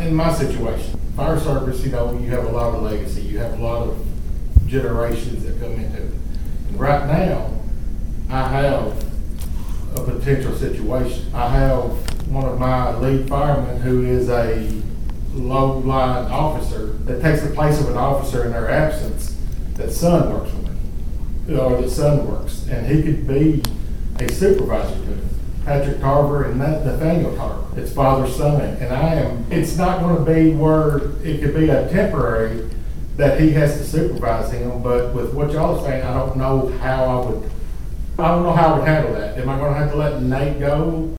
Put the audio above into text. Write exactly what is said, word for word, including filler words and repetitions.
in my situation, fire service, you know, you have a lot of legacy, you have a lot of generations that come into it. And right now, I have a potential situation. I have one of my lead firemen who is a low-line officer that takes the place of an officer in their absence, that son works with me, or that son works, and he could be a supervisor to him. Patrick Tarver and Nathaniel Tarver. It's father, son, and I am, it's not going to be where it could be a temporary that he has to supervise him, but with what y'all are saying, I don't know how I would, I don't know how I would handle that. Am I going to have to let Nate go?